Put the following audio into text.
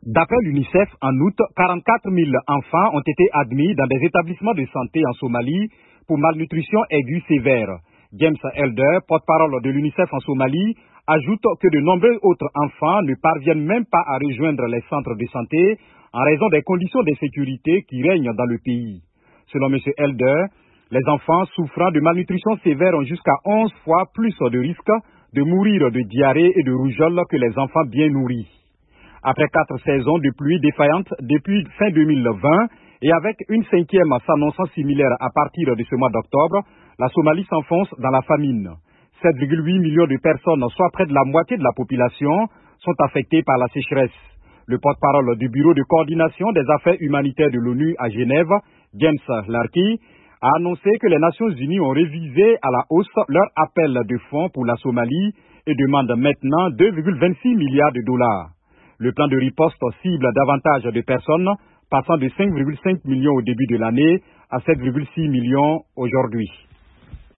D'après l'UNICEF, en août, 44 000 enfants ont été admis dans des établissements de santé en Somalie pour malnutrition aiguë sévère. James Elder, porte-parole de l'UNICEF en Somalie, ajoute que de nombreux autres enfants ne parviennent même pas à rejoindre les centres de santé en raison des conditions d'insécurité qui règnent dans le pays. Selon M. Elder, les enfants souffrant de malnutrition sévère ont jusqu'à 11 fois plus de risques de mourir de diarrhée et de rougeole que les enfants bien nourris. Après 4 saisons de pluie défaillantes depuis fin 2020 et avec une 5e s'annonçant similaire à partir de ce mois d'octobre, la Somalie s'enfonce dans la famine. 7,8 millions de personnes, soit près de la moitié de la population, sont affectées par la sécheresse. Le porte-parole du Bureau de coordination des affaires humanitaires de l'ONU à Genève, James Larky, a annoncé que les Nations Unies ont révisé à la hausse leur appel de fonds pour la Somalie et demandent maintenant 2,26 milliards de dollars. Le plan de riposte cible davantage de personnes, passant de 5,5 millions au début de l'année à 7,6 millions aujourd'hui.